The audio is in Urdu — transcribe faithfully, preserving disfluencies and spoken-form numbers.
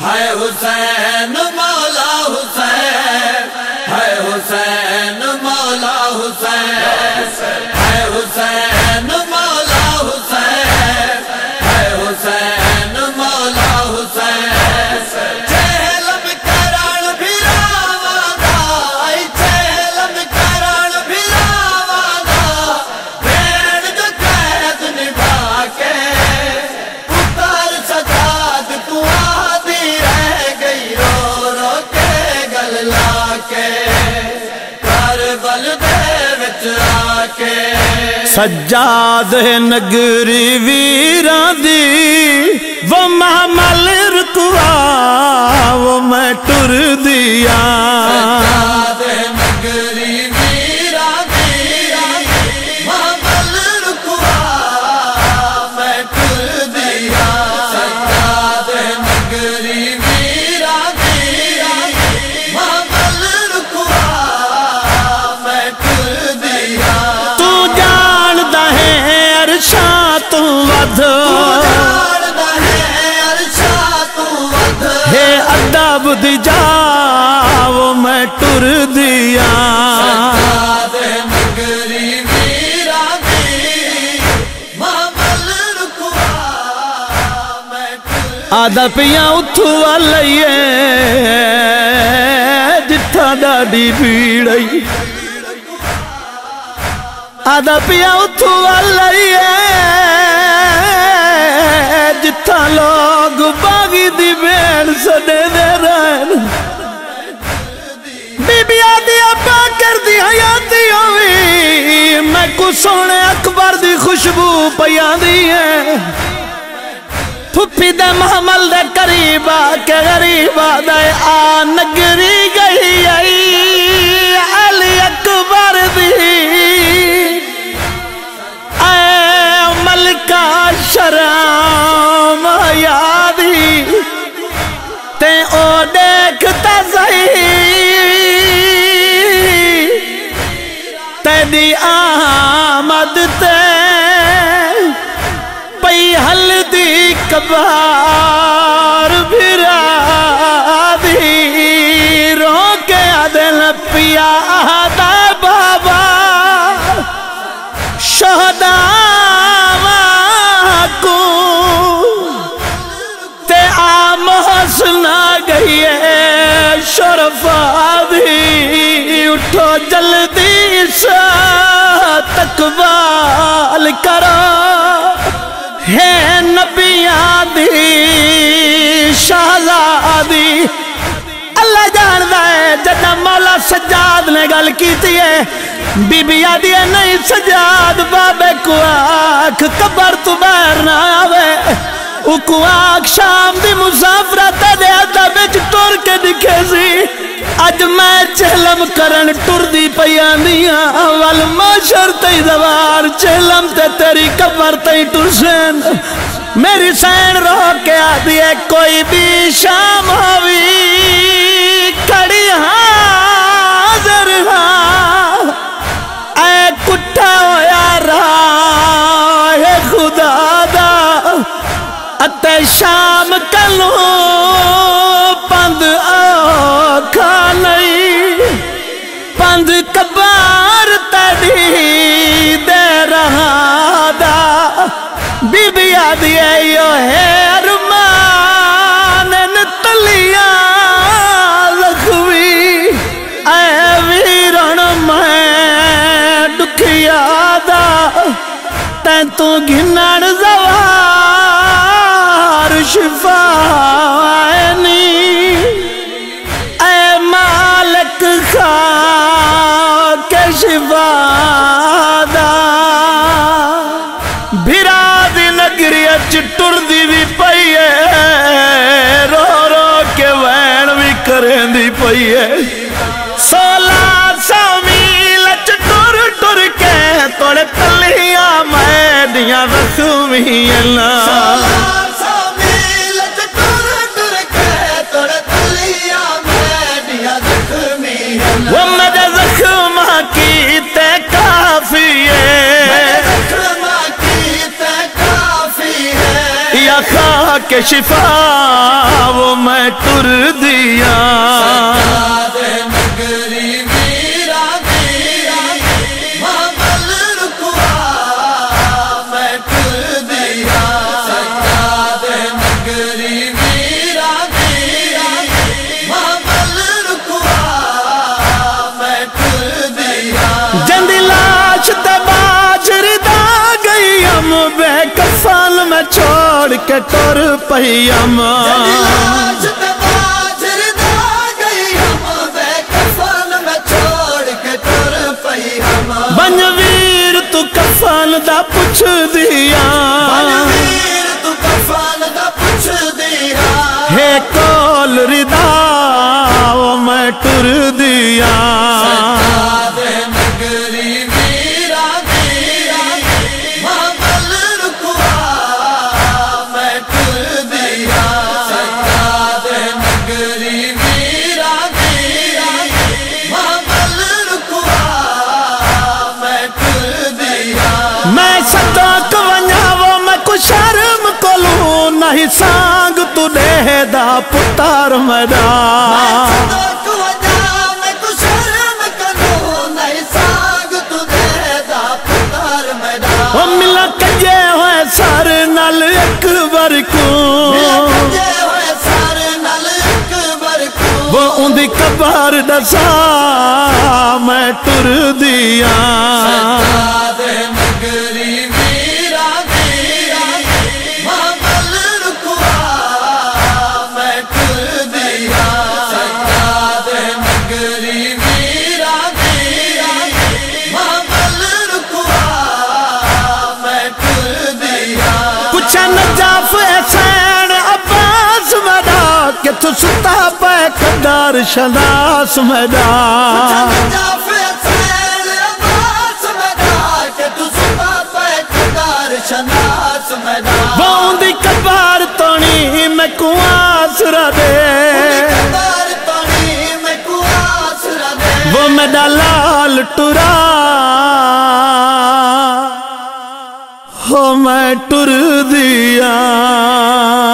ہے حسین مولا حسین، ہے حسین مولا حسین، ہے حسین مولا حسین، ہے حسین مولا حسین۔ چہلم کرن بھراواں دا، اے چہلم کرن بھراواں دا، بھیڑ جو قید نبھا کے اتر سجاد تو آدھی رہ گئی رو رو کے گل لا کے کربل دے وچ آ کے۔ سجاد نگری ویراں دی وہ محمل رکوا وہ میں ٹر دیا، سجاد نگری ویراں دی محمل رکوا میں ٹر دیا، سجاد نگری ویراں دی محمل رکوا میں ٹر دیا۔ تو جاندا ہے عرشاں تو ودھ ہے ادب دی جا وہ میں ٹر دیا، سجاد نگری ویراں دی محمل رکوا میں ٹر۔ آدھا پیا اتھو والئیے جتھا ڈاڈی بھیڑئی، آدھا پیا اتھو والئیے جتھا لوگ باغی دی بھیڑ سڈے دے رہن، بی بی آدھی ابا کر دی حیاتی ہوئی میں کو سونے اکبر دی خوشبو پیاں دی ہے، پھپھی دے محمل دے قریب آ کے غریب آدھے آ نگری گئی آئی علی اکبر دی، اے ملکہ شرم یادی تے او دیکھتا صحیح تیری آمد تے پئی ہلدی کبار بھرا دی، رو کے عدل پیا آدھا بابا شہداء کو تے عام حسنا گئی ہے شرفا دی، اٹھو جلدی سے تقبال کرو ہے نبیاں دی شہزادی۔ اللہ جاندا ہے جدہ مولا سجاد نے گل کیتی ہے بی بی آدھی ہے نہیں سجاد بابے کو آکھ قبر تو باہر نہ آوے، او کو آکھ شام دی مسافرت دے آدھا بچ ٹور کے دکھے سی، اج میں چہلم کرن ٹر دی پیاں دیاں والماشر تی دوار چہلم تے تیری قبر تی ٹر سین، میری سین رو کے آدھی ہے کوئی بھی شام ہوئی کڑی حاضر ہاں، اے کٹھا ہویا راہ خدا دا اتے شام کلوں پند آکھا نہیں، پند کبار تڑی دے رہا دا، بی بی آدھی ہے یو ہے ارمان نتلیاں لکھوی، اے ویرن میں دکھیا دا تین تو گھنڑ زوار شفا آئینی، اے مالک خاک شفا دا، بھرا دی نگری اچ ٹر دی بھی پئی ہے، رو رو کے وین بھی کریں دی پئی ہے، سولہ سو میل اچ ٹر ٹر کے توڑے تلیاں میڈیاں رکھویں اللہ، وہ مجھے زخم کی تے کافی ہے یا خاک شفا وہ میں ٹر دیا سجاد مگری میرا میرا محمل رکوا میں ٹر دیا سجاد مگری میرا میرا محمل رکوا میں ٹر دیا جندی لاش تے باجر دا گئی ہم بے کفن میں چھوڑ کے ٹر پئی ہم لاش تے باجر دا گئی ہم بے کفن میں چھوڑ کے ٹر پئی ہم بن ویر تو کفن دا پوچھ دیا ویر تو کفن دا پوچھ دیا ہے کول ردا وہ میں ٹر دیا سجاد مگری میرا میرا محمل رکوا میں ٹر دیا سجاد مگری میرا میرا محمل رکوا میں ٹر دیا میں صدق ونیا وہ میں کو شرم کولوں نہیں سانگ تو دے دا پتر میرا صدق وجہ میں کو شرم کروں نہیں ساگ تجھے دا پتر میدان وہ ملا کجے ہوئے سر نال اکبر کو کجے ہوئے سار نال اکبر کو وہ اندی قبر دسا میں ٹر دیا سجاد مگری میرا میرا محمل رکوا میں ٹر دیا سجاد مگری میرا میرا محمل رکوا میں ٹر دیا کچھ نجاف حسین عباس مدا کہ تو ستا پہ قدر شناس مدا وہ اندی قبر تونی میں کو آسرا دے وہ میرا لال ٹرا ہو میں ٹر دیا